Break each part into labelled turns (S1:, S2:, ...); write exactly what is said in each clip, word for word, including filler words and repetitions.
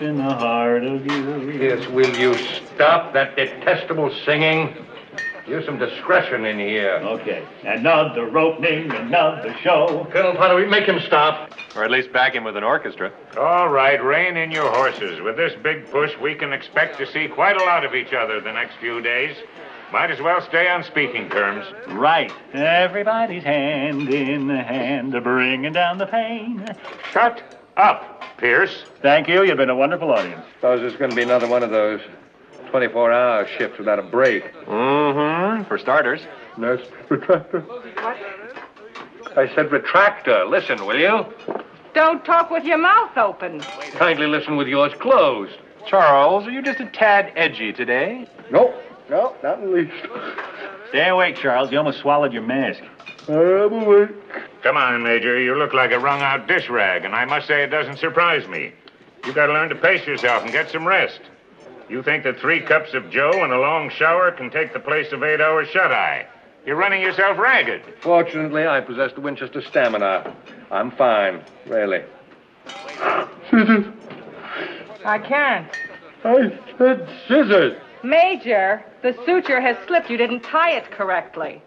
S1: in the heart of you.
S2: Yes, will you stop that detestable singing? Use some discretion in here.
S1: Okay. Another opening, another show.
S2: Colonel Potter, we make him stop.
S3: Or at least back him with an orchestra.
S4: All right, rein in your horses. With this big push, we can expect to see quite a lot of each other the next few days. Might as well stay on speaking terms.
S1: Right. Everybody's hand in hand, bringing down the pain.
S4: Shut up, Pierce.
S1: Thank you. You've been a wonderful audience.
S2: Suppose there's going to be another one of those twenty-four hour shifts without a break.
S3: Mm-hmm. For starters.
S2: Nurse, retractor. What? I said retractor. Listen, will you?
S5: Don't talk with your mouth open.
S2: Kindly listen with yours closed.
S3: Charles, are you just a tad edgy today?
S2: No, no, not in the least.
S1: Stay awake, Charles. You almost swallowed your mask.
S2: I'm awake.
S4: Come on, Major. You look like a wrung-out dish rag, and I must say it doesn't surprise me. You got to learn to pace yourself and get some rest. You think that three cups of Joe and a long shower can take the place of eight hours shut-eye? You're running yourself ragged.
S2: Fortunately, I possess the Winchester stamina. I'm fine, really. Scissors.
S5: I can't.
S2: I said scissors.
S5: Major, the suture has slipped. You didn't tie it correctly.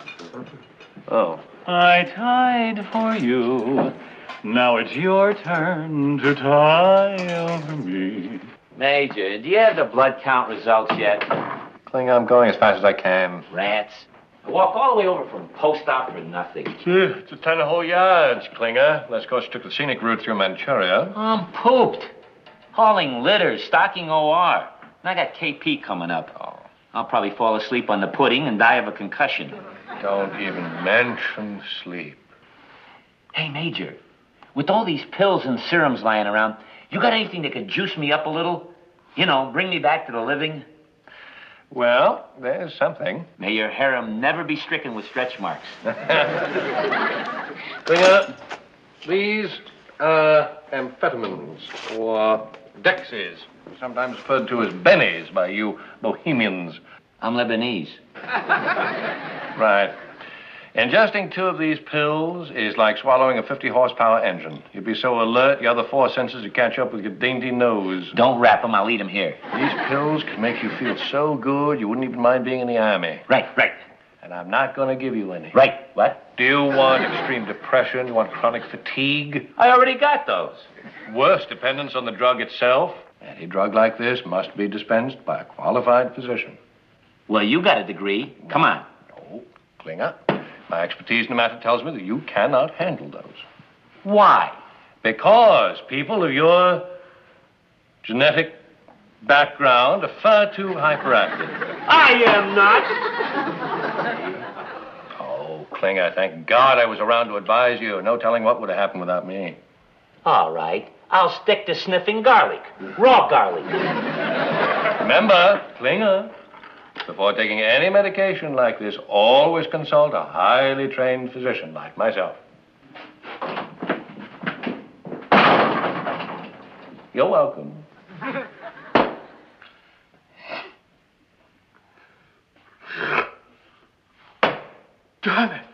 S2: Oh.
S1: I tied for you. Now it's your turn to tie over me.
S6: Major, do you have the blood count results yet?
S2: Klinger, I'm going as fast as I can.
S6: Rats. I walked all the way over from post-op for nothing.
S2: Gee, it's a ten whole yards, Klinger. Let's go took the scenic route through Manchuria.
S6: I'm pooped. Hauling litters, stocking O R. And I got K P coming up. Oh. I'll probably fall asleep on the pudding and die of a concussion.
S2: Don't even mention sleep.
S6: Hey, Major, with all these pills and serums lying around, you got anything that could juice me up a little? You know, bring me back to the living?
S2: Well, there's something.
S6: May your harem never be stricken with stretch marks.
S2: Klinger, these are amphetamines, or Dexys, sometimes referred to as Bennies by you bohemians.
S6: I'm Lebanese.
S2: Right. Ingesting two of these pills is like swallowing a fifty horsepower engine. You'd be so alert, your other four senses would catch up with your dainty nose.
S6: Don't wrap them, I'll eat them here.
S2: These pills can make you feel so good, you wouldn't even mind being in the army.
S6: Right, right.
S2: And I'm not going to give you any.
S6: Right, what?
S2: Do you want extreme depression? You want chronic fatigue?
S6: I already got those.
S2: Worse, dependence on the drug itself. Any drug like this must be dispensed by a qualified physician.
S6: Well, you got a degree. Come on.
S2: No, Klinger. My expertise in the matter tells me that you cannot handle those.
S6: Why?
S2: Because people of your genetic background are far too hyperactive.
S6: I am not.
S2: Oh, Klinger, thank God I was around to advise you. No telling what would have happened without me.
S6: All right. I'll stick to sniffing garlic. Raw garlic.
S2: Remember, Klinger, before taking any medication like this, always consult a highly trained physician like myself. You're welcome. Damn it.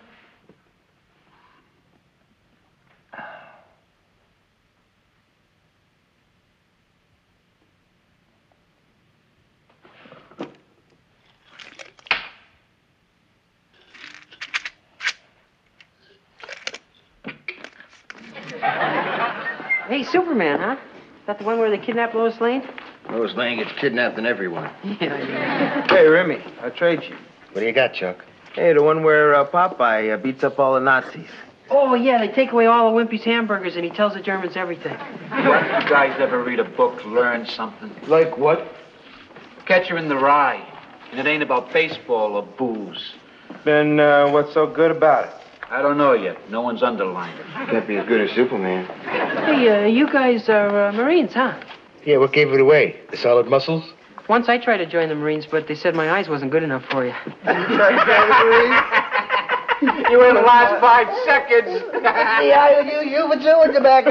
S7: Hey, Superman, huh? Is that the one where they kidnapped Lois Lane?
S8: Lois Lane gets kidnapped in everyone.
S7: Yeah, I
S9: Hey, Remy, I'll trade you.
S8: What do you got, Chuck?
S9: Hey, the one where uh, Popeye uh, beats up all the Nazis.
S7: Oh, yeah, they take away all of Wimpy's hamburgers, and he tells the Germans everything.
S10: What, you guys ever read a book, learn something?
S9: Like what?
S10: Catcher in the Rye. And it ain't about baseball or booze.
S9: Then uh, what's so good about it?
S10: I don't know yet. No one's underlined it.
S8: Can't be as good as Superman.
S7: Hey, uh, you guys are uh, Marines, huh?
S8: Yeah, what gave it away? The solid muscles?
S7: Once I tried to join the Marines, but they said my eyes wasn't good enough for you.
S10: You in the last five seconds.
S9: Yeah, you, you were chewing tobacco.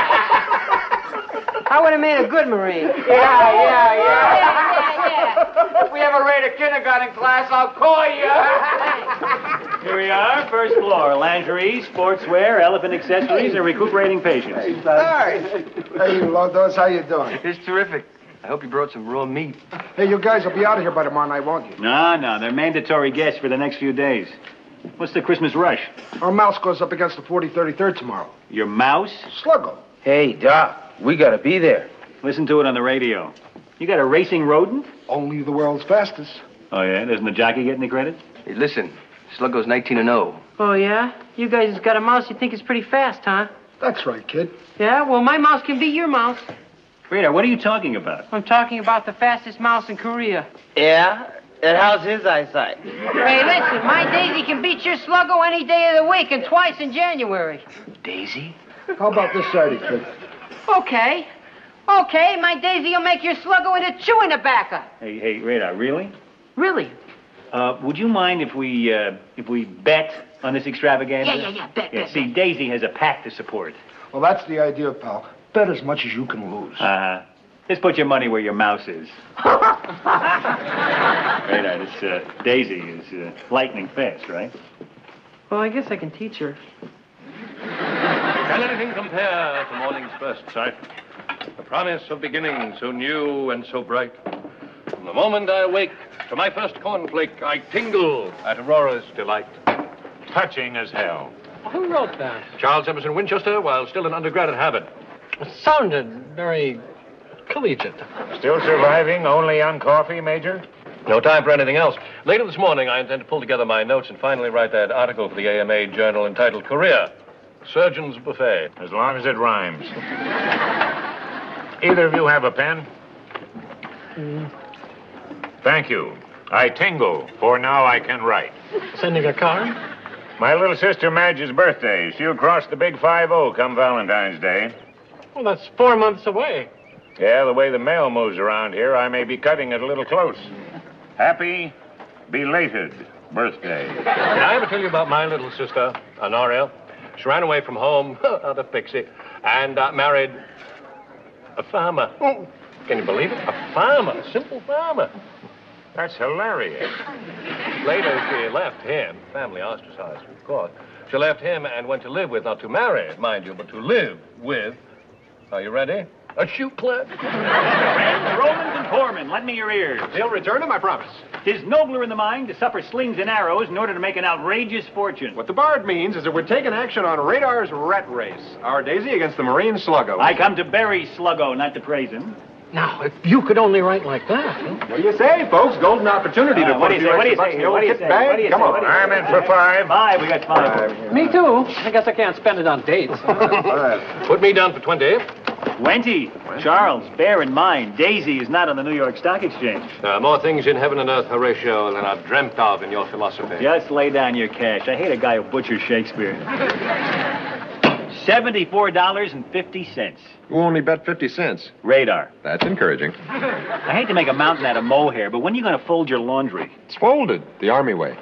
S7: I would have made a good Marine.
S10: Yeah, yeah, yeah. yeah, yeah. If we ever raid a kindergarten class, I'll call you.
S1: Here we are, first floor. Lingerie, sportswear, elephant accessories, and recuperating patients.
S11: Hi. Hey, you Lodos, how you doing?
S8: It's terrific. I hope you brought some raw meat.
S11: Hey, you guys will be out of here by tomorrow night, won't you?
S1: No, no, they're mandatory guests for the next few days. What's the Christmas rush?
S11: Our mouse goes up against the forty thirty-third tomorrow.
S1: Your mouse?
S11: Sluggo.
S9: Hey, Doc, we gotta be there.
S1: Listen to it on the radio. You got a racing rodent?
S11: Only the world's fastest.
S1: Oh, yeah? Doesn't the jockey get any credit?
S8: Hey, listen. Sluggo's nineteen and oh.
S7: Oh, yeah? You guys got a mouse you think is pretty fast, huh?
S11: That's right, kid.
S7: Yeah, well, my mouse can beat your mouse.
S1: Rita, what are you talking about?
S7: I'm talking about the fastest mouse in Korea.
S9: Yeah? And how's his eyesight?
S7: Hey, listen, my Daisy can beat your Sluggo any day of the week and twice in January.
S1: Daisy?
S11: How about this Saturday, kid?
S7: Okay. Okay, my Daisy will make your Sluggo into chewing tobacco.
S1: Hey, hey, Rita, really?
S7: Really?
S1: Uh, would you mind if we, uh, if we bet on this extravaganza?
S7: Yeah, yeah, yeah, bet,
S1: Yeah,
S7: bet,
S1: see,
S7: bet.
S1: Daisy has a pack to support.
S11: Well, that's the idea, pal. Bet as much as you can lose.
S1: Uh-huh. Just put your money where your mouse is. Rita, this, uh, Daisy is uh, lightning fast, right?
S7: Well, I guess I can teach her.
S2: Can anything compare to morning's first sight? The promise of beginning so new and so bright. From the moment I awake to my first cornflake, I tingle at Aurora's delight.
S4: Touching as hell.
S12: Who wrote that?
S2: Charles Emerson Winchester, while still an undergrad at Harvard.
S12: It sounded very collegiate.
S4: Still surviving only on coffee, Major?
S2: No time for anything else. Later this morning, I intend to pull together my notes and finally write that article for the A M A Journal entitled Korea, Surgeon's Buffet.
S4: As long as it rhymes. Either of you have a pen?
S12: Mm.
S4: Thank you. I tingle, for now I can write.
S12: Sending a card?
S4: My little sister Madge's birthday. She'll cross the big five oh come Valentine's Day.
S12: Well, that's four months away.
S4: Yeah, the way the mail moves around here, I may be cutting it a little close. Happy, belated birthday.
S2: Did I ever tell you about my little sister, Honoria? She ran away from home, the pixie, and uh, married a farmer. Can you believe it? A farmer, a simple farmer.
S4: That's hilarious.
S2: Later, she left him, family ostracized, of course. She left him and went to live with, not to marry, mind you, but to live with, are you ready? A shoe clerk.
S1: Friends, Romans and foremen, lend me your ears.
S3: They'll return him, I promise.
S1: 'Tis nobler in the mind to suffer slings and arrows in order to make an outrageous fortune.
S3: What the bard means is that we're taking action on Radar's rat race. Our Daisy against the Marine Sluggo.
S1: I come to bury Sluggo, not to praise him.
S12: Now, if you could only write like that. Huh?
S3: What do you say, folks? Golden opportunity
S1: Uh,
S3: to
S1: what
S3: put
S1: do
S3: a
S1: you
S3: few
S1: say? What do
S3: extra
S1: you
S3: bucks
S1: say?
S3: in the
S1: What do you
S3: old kit
S1: say?
S3: bag.
S1: What do you
S3: Come
S1: say?
S3: on.
S1: What do you say?
S4: I'm in for five.
S1: Five, we got five.
S12: Me too. I guess I can't spend it on dates.
S2: Put me down for twenty.
S1: Twenty. Charles, bear in mind, Daisy is not on the New York Stock Exchange.
S2: There are more things in heaven and earth, Horatio, than I've dreamt of in your philosophy.
S1: Just lay down your cash. I hate a guy who butchers Shakespeare. Seventy-four dollars and fifty cents.
S3: Who only bet fifty cents?
S1: Radar.
S3: That's encouraging.
S1: I hate to make a mountain out of mohair, but when are you going to fold your laundry?
S3: It's folded, the Army way.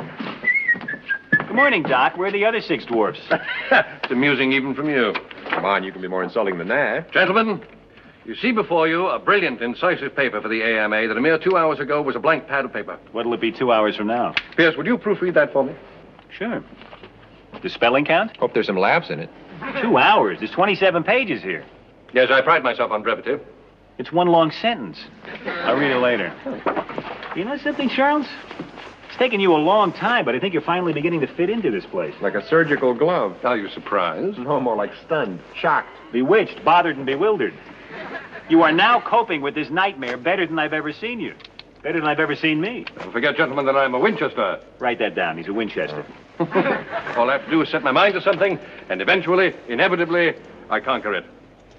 S1: Good morning, Doc. Where are the other six dwarfs?
S2: It's amusing even from you.
S3: Come on, you can be more insulting than that.
S2: Gentlemen, you see before you a brilliant, incisive paper for the A M A that a mere two hours ago was a blank pad of paper.
S1: What'll it be two hours from now?
S2: Pierce, would you proofread that for me?
S1: Sure. The spelling count?
S3: Hope there's some laughs in it.
S1: Two hours. There's twenty-seven pages here.
S2: Yes, I pride myself on brevity.
S1: It's one long sentence. I'll read it later. You know something, Charles? It's taken you a long time, but I think you're finally beginning to fit into this place.
S3: Like a surgical glove.
S2: Are you surprised?
S3: No, more like stunned, shocked.
S1: Bewitched, bothered, and bewildered. You are now coping with this nightmare better than I've ever seen you. Better than I've ever seen me.
S2: Don't forget, gentlemen, that I'm a Winchester.
S1: Write that down. He's a Winchester.
S2: All I have to do is set my mind to something, and eventually, inevitably, I conquer it.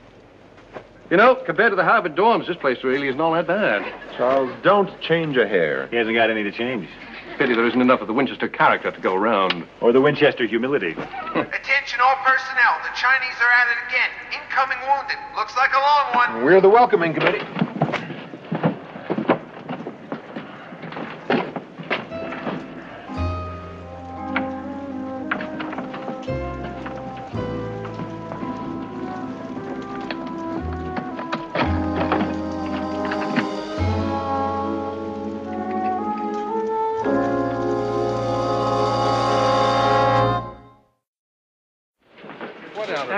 S2: You know, compared to the Harvard dorms, this place really isn't all that bad.
S3: Charles, don't change a hair.
S1: He hasn't got any to change.
S2: Pity there isn't enough of the Winchester character to go around.
S1: Or the Winchester humility.
S13: Attention all personnel. The Chinese are at it again. Incoming wounded. Looks like a long one.
S3: We're the welcoming committee.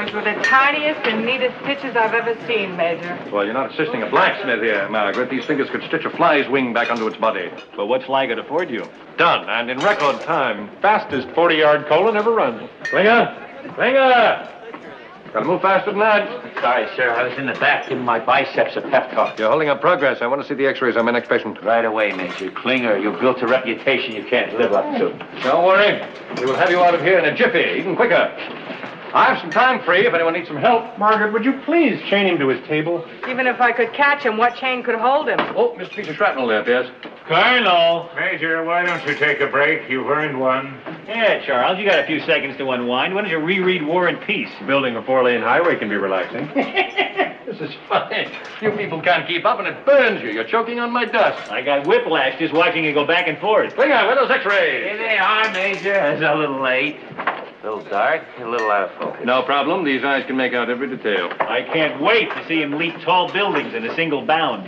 S5: Those were the tiniest and neatest stitches I've ever seen, Major.
S2: Well, you're not assisting a blacksmith here, Margaret. These fingers could stitch a fly's wing back onto its body.
S1: But what fly could afford you?
S2: Done, and in record time. Fastest forty-yard colon ever run. Klinger! Klinger! Gotta move faster than that.
S6: Sorry, sir. I was in the back giving my biceps a pep talk.
S2: You're holding up progress. I want to see the x-rays on my next patient.
S6: Right away, Major. Klinger, you built a reputation you can't live up to.
S2: Don't worry. We will have you out of here in a jiffy, even quicker. I have some time free if anyone needs some help.
S3: Margaret, would you please chain him to his table?
S5: Even if I could catch him, what chain could hold him?
S2: Oh, Mister Piece of shrapnel there, Pierce.
S1: Colonel!
S4: Major, why don't you take a break? You've earned one.
S1: Yeah, Charles, you got a few seconds to unwind. Why don't you reread War and Peace?
S3: Building a four-lane highway can be relaxing.
S2: This is funny. You people can't keep up, and it burns you. You're choking on my dust.
S1: I got whiplash just watching you go back and forth.
S2: Klinger, where are those x-rays?
S6: Here they are, Major. It's a little late. A little dark, a little out of focus.
S2: No problem. These eyes can make out every detail.
S1: I can't wait to see him leap tall buildings in a single bound.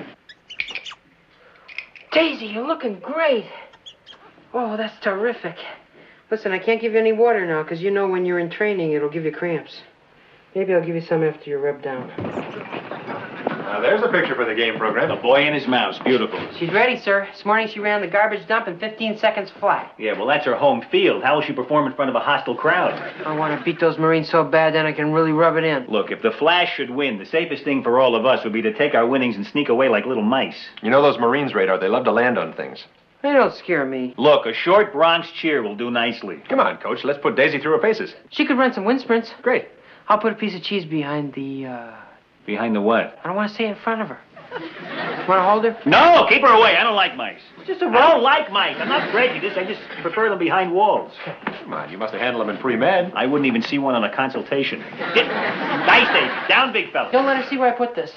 S7: Daisy, you're looking great. Oh, that's terrific. Listen, I can't give you any water now, because you know when you're in training, it'll give you cramps. Maybe I'll give you some after you're rubbed down.
S3: Now, there's a picture for the game program.
S1: A boy and his mouse. Beautiful.
S7: She's ready, sir. This morning she ran the garbage dump in fifteen seconds flat.
S1: Yeah, well, that's her home field. How will she perform in front of a hostile crowd?
S7: I want to beat those Marines so bad, then I can really rub it in.
S1: Look, if the Flash should win, the safest thing for all of us would be to take our winnings and sneak away like little mice.
S3: You know those Marines, Radar, they love to land on things.
S7: They don't scare me.
S1: Look, a short Bronx cheer will do nicely.
S3: Come on, Coach, let's put Daisy through her paces.
S7: She could run some wind sprints.
S3: Great.
S7: I'll put a piece of cheese behind the, uh...
S1: Behind the what?
S7: I don't want to say it in front of her. Want to hold her?
S1: No, keep her away. I don't like mice.
S7: Just a
S1: I don't like mice. I'm not prejudiced. I just prefer them behind walls.
S3: Come on, you must have handled them in pre-med.
S1: I wouldn't even see one on a consultation. Get, nice, Dave. Down, big fella.
S7: Don't let her see where I put this.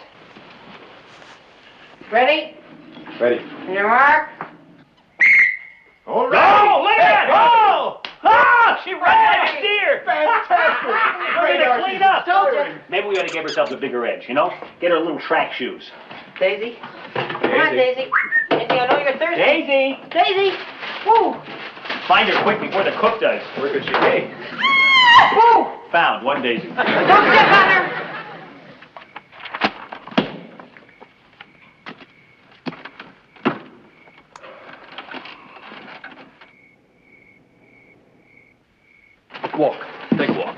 S7: Ready?
S3: Ready.
S7: Your mark.
S3: All
S1: Go! Look at that! Go! Ah! She ran like a deer!
S3: Fantastic!
S1: Ready to clean up.
S7: Told you.
S1: Maybe we ought to give ourselves a bigger edge, you know? Get her little track shoes.
S7: Daisy. Come on, Daisy. Daisy, I know you're thirsty.
S1: Daisy!
S7: Daisy! Woo!
S1: Find her quick before the cook does.
S3: Where could she be?
S7: Woo!
S1: Found. One Daisy.
S7: Don't step on her!
S3: Walk. Take a walk.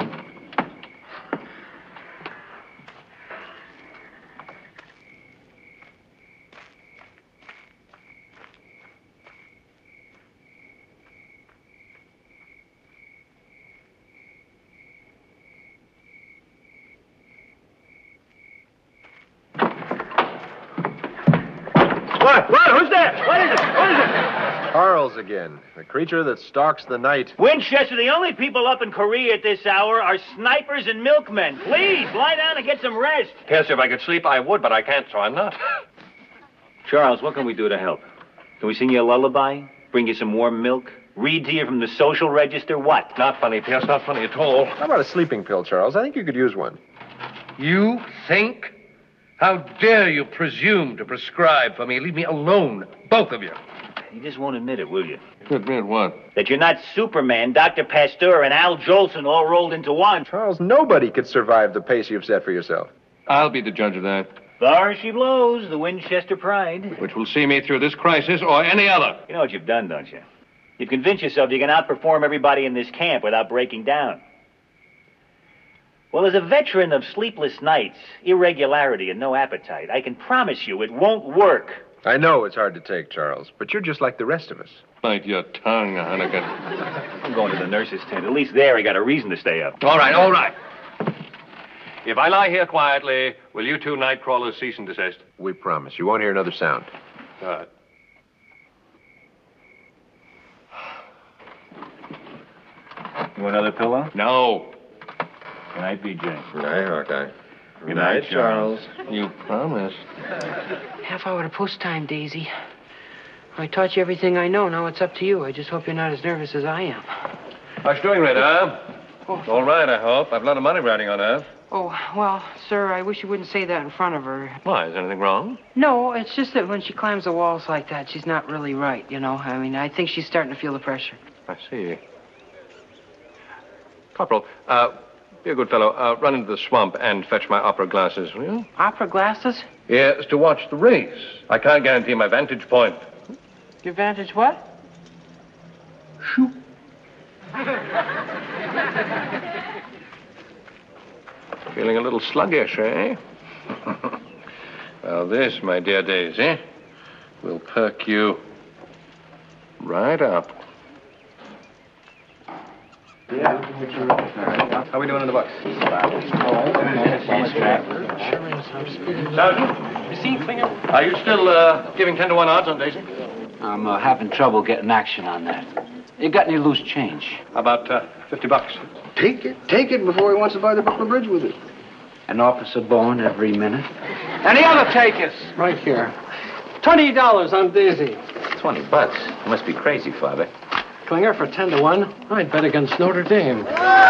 S1: What? What? Who's that? What is it? What is it?
S3: Charles again, the creature that stalks the night.
S1: Winchester, the only people up in Korea at this hour are snipers and milkmen. Please, lie down and get some rest.
S2: Pierce, if I could sleep, I would, but I can't, so I'm not.
S1: Charles, what can we do to help? Can we sing you a lullaby? Bring you some warm milk? Read to you from the social register? What?
S2: Not funny, Pierce, not funny at all.
S3: How about a sleeping pill, Charles? I think you could use one.
S2: You think? How dare you presume to prescribe for me? Leave me alone, both of you.
S1: You just won't admit it, will you?
S2: Admit what?
S1: That you're not Superman, Doctor Pasteur, and Al Jolson all rolled into one.
S3: Charles, nobody could survive the pace you've set for yourself.
S2: I'll be the judge of that.
S1: There she blows, the Winchester pride.
S2: Which will see me through this crisis or any other.
S1: You know what you've done, don't you? You've convinced yourself you can outperform everybody in this camp without breaking down. Well, as a veteran of sleepless nights, irregularity, and no appetite, I can promise you it won't work.
S3: I know it's hard to take, Charles, but you're just like the rest of us.
S2: Bite your tongue, Hannigan.
S1: I'm going to the nurse's tent. At least there I got a reason to stay up.
S2: All right, all right. If I lie here quietly, will you two night crawlers cease and desist?
S3: We promise. You won't hear another sound.
S2: Good.
S1: You want another pillow?
S2: No.
S1: Good night, B J.
S3: Good night, Hawkeye.
S1: Good night, Charles.
S2: You promised.
S7: Half hour to post time, Daisy. I taught you everything I know. Now it's up to you. I just hope you're not as nervous as I am.
S2: How's she doing, Radar?
S7: Oh.
S2: All right, I hope. I've a lot of money riding on her.
S7: Oh, well, sir, I wish you wouldn't say that in front of her.
S2: Why? Is anything wrong?
S7: No, it's just that when she climbs the walls like that, she's not really right, you know? I mean, I think she's starting to feel the pressure.
S2: I see. Corporal, uh, Be a good fellow. Uh, run into the swamp and fetch my opera glasses, will you?
S7: Opera glasses?
S2: Yes, to watch the race. I can't guarantee my vantage point.
S7: Your vantage what?
S2: Shoot. Feeling a little sluggish, eh? Well, this, my dear Daisy, will perk you right up.
S3: How are we doing in the books?
S2: Sergeant? You seen Klinger? Are you still uh, giving ten to one odds on Daisy?
S10: I'm uh, having trouble getting action on that. You got any loose change?
S2: How about uh, fifty bucks?
S11: Take it. Take it before he wants to buy the Brooklyn Bridge with it.
S10: An officer born every minute.
S12: Any other takers? Right here. Twenty dollars on Daisy.
S6: Twenty bucks. You must be crazy, Father.
S12: Klinger for ten to one. I'd bet against Notre Dame.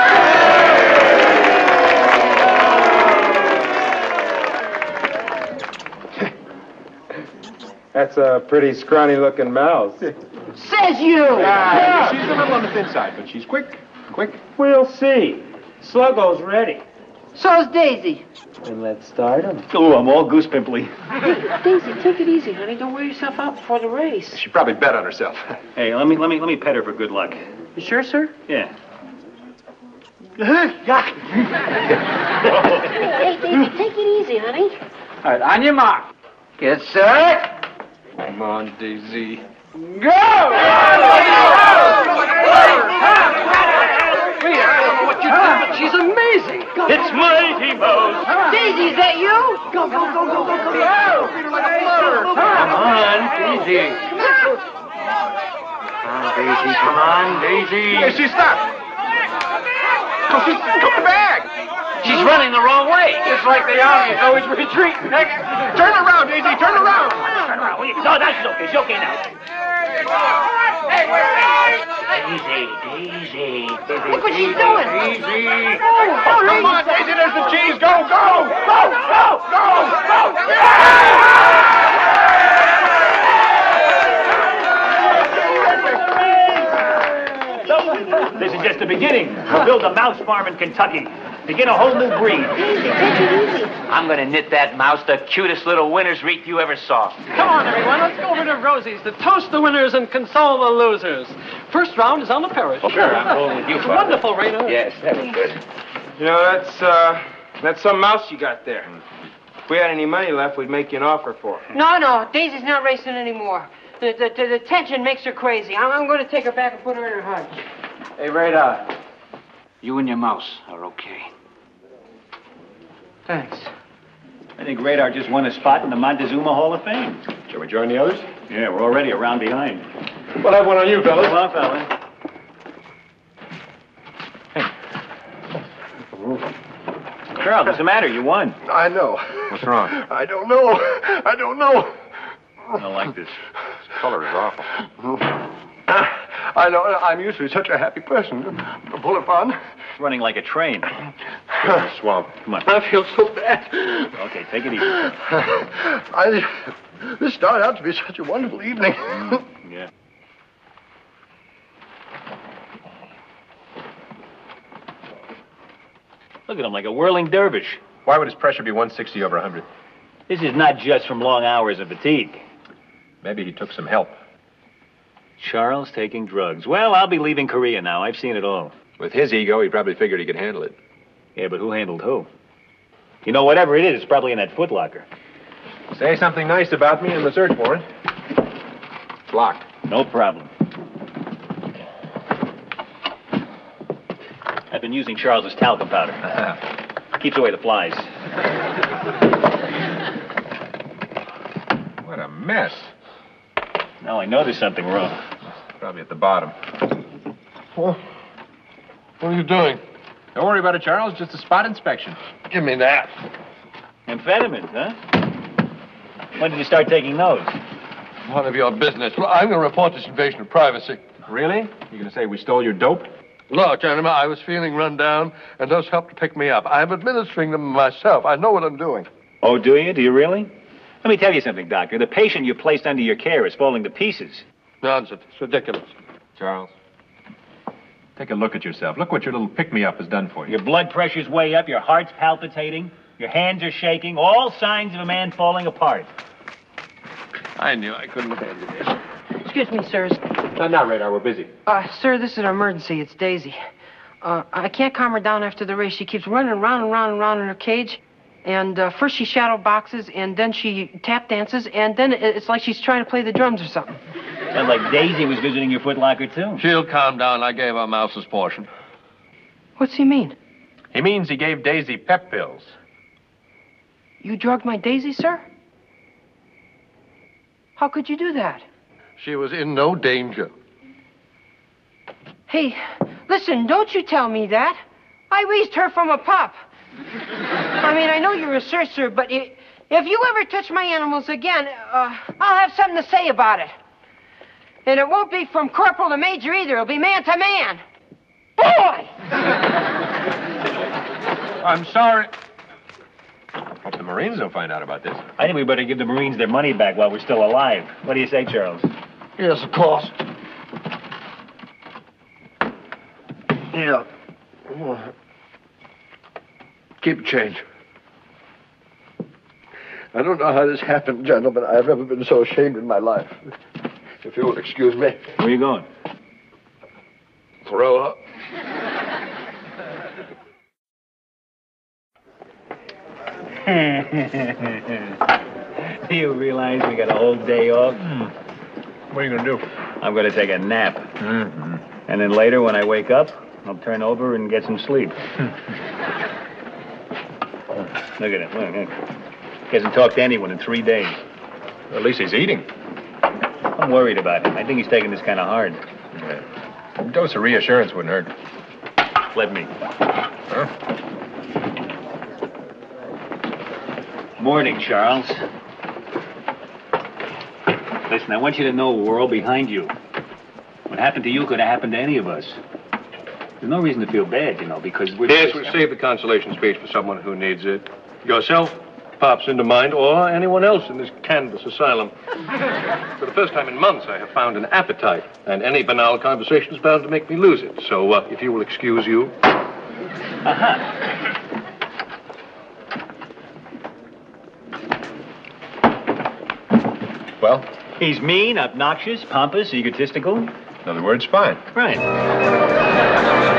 S3: That's a pretty scrawny-looking mouse.
S7: Says you!
S3: Ah, she's a little on the thin side, but she's quick. Quick.
S14: We'll see. Sluggo's ready.
S7: So's Daisy.
S14: Then let's start him.
S1: Oh, I'm all goose pimply.
S7: Hey, Daisy, take it easy, honey. Don't wear yourself out before the race.
S3: She probably bet on herself.
S1: Hey, let me let me let me pet her for good luck.
S7: You sure, sir?
S1: Yeah.
S7: Hey, Daisy, take it easy, honey.
S10: All right, on your mark.
S7: Get set.
S3: Come on, Daisy.
S7: Go!
S12: What you doing? She's amazing.
S1: It's Mighty Mouse.
S7: Daisy, is that you? Go, go, go, go, go, go.
S3: Go! Beat her like a flutter.
S1: Come on, Daisy. Come on, Daisy. Come on, Daisy.
S3: Hey, she stopped. Oh, she's coming back.
S6: She's running the wrong way.
S3: It's like the army is always retreating. Hey, turn around, Daisy. Turn around.
S1: Turn around. No, that's okay. It's okay now.
S7: Hey, wait,
S1: Daisy, Daisy, Daisy.
S7: Look what she's doing.
S1: Daisy.
S7: Oh, oh,
S3: Come on, Daisy. There's the cheese. Go, go.
S1: Go, go, go, go. This is just the beginning. We'll build a mouse farm in Kentucky. Begin a whole new breed.
S7: Easy, take it easy.
S6: I'm going to knit that mouse the cutest little winner's wreath you ever saw.
S12: Come on, everyone. Let's go over to Rosie's to toast the winners and console the losers. First round is on the parish.
S6: Oh, sure. I'm going with you,
S12: It's
S6: Father.
S12: wonderful, Raina.
S6: Yes, that was good.
S9: You know, that's, uh, that's some mouse you got there. If we had any money left, we'd make you an offer for her.
S7: No, no, Daisy's not racing anymore. The, the, the, the tension makes her crazy. I'm, I'm going to take her back and put her in her hutch.
S10: Hey, Radar. You and your mouse are okay.
S7: Thanks.
S1: I think Radar just won a spot in the Montezuma Hall of Fame.
S3: Shall we join the others?
S1: Yeah, we're already a round behind.
S3: We'll have one on you, fellas.
S1: Come on, fella. Charles, what's the matter? You won.
S3: I know.
S2: What's wrong?
S3: I don't know. I don't know.
S1: I don't like this.
S2: This color is awful.
S3: I know. I'm usually such a happy person to pull upon.
S1: It's running like a train.
S2: Swamp.
S1: Come on.
S3: I feel so bad.
S1: Okay, take it easy.
S3: I, this started out to be such a wonderful evening.
S1: Mm, yeah. Look at him like a whirling dervish.
S3: Why would his pressure be one sixty over one hundred?
S1: This is not just from long hours of fatigue.
S3: Maybe he took some help.
S1: Charles taking drugs. Well, I'll be leaving Korea now. I've seen it all.
S3: With his ego, he probably figured he could handle it.
S1: Yeah, but who handled who? You know, whatever it is, it's probably in that footlocker.
S3: Say something nice about me in the search warrant. It's locked.
S1: No problem. I've been using Charles's talcum powder. Keeps away the flies.
S3: What a mess.
S1: Now I know there's something wrong.
S3: Probably at the bottom.
S2: Well, what are you doing?
S3: Don't worry about it, Charles. Just a spot inspection.
S2: Give me that.
S1: Amphetamines, huh? When did you start taking those?
S2: None of your business. Well, I'm going to report this invasion of privacy.
S3: Really? You going to say we stole your dope?
S2: Look, gentlemen, I was feeling run down, and those helped to pick me up. I'm administering them myself. I know what I'm doing.
S1: Oh, do you? Do you really? Let me tell you something, Doctor. The patient you placed under your care is falling to pieces.
S2: Nonsense. It's ridiculous.
S3: Charles. Take a look at yourself. Look what your little pick-me-up has done for you.
S1: Your blood pressure's way up, your heart's palpitating, your hands are shaking, all signs of a man falling apart.
S2: I knew I couldn't handle this.
S7: Excuse me, sirs.
S3: No, not radar. We're busy.
S7: Uh, sir, this is an emergency. It's Daisy. Uh, I can't calm her down after the race. She keeps running around and round and round in her cage. And uh, first she shadow boxes, and then she tap dances, and then it's like she's trying to play the drums or something.
S1: Sounds like Daisy was visiting your footlocker, too.
S2: She'll calm down. I gave her Mouse's portion.
S7: What's he mean?
S3: He means he gave Daisy pep pills.
S7: You drugged my Daisy, sir? How could you do that?
S2: She was in no danger.
S7: Hey, listen, don't you tell me that. I raised her from a pup. I mean, I know you're a sorcerer, but if, if you ever touch my animals again, uh, I'll have something to say about it. And it won't be from corporal to major either. It'll be man to man. Boy!
S3: I'm sorry. Hope the Marines don't find out about this.
S1: I think we better give the Marines their money back while we're still alive. What do you say, Charles?
S11: Yes, of course. Yeah. Keep change. I don't know how this happened, gentlemen. I've never been so ashamed in my life. If you will excuse me.
S1: Where are you going?
S11: Throw up.
S1: Do you realize we got a whole day off?
S3: What are you going to do?
S1: I'm going to take a nap.
S3: Mm-hmm.
S1: And then later, when I wake up, I'll turn over and get some sleep. Look at him. Look, look. He hasn't talked to anyone in three days.
S3: At least he's eating.
S1: I'm worried about him. I think he's taking this kind of hard.
S3: Yeah. A dose of reassurance wouldn't hurt.
S1: Let me.
S3: Huh?
S1: Morning, Charles. Listen, I want you to know we're all behind you. What happened to you could have happened to any of us. There's no reason to feel bad, you know, because we're...
S2: Yes, we'll save the consolation speech for someone who needs it. Yourself pops into mind, or anyone else in this canvas asylum. For the first time in months, I have found an appetite, and any banal conversation is bound to make me lose it. So, uh, if you will excuse you...
S1: Uh-huh.
S3: Well?
S1: He's mean, obnoxious, pompous, egotistical.
S3: In other words, fine.
S1: Right.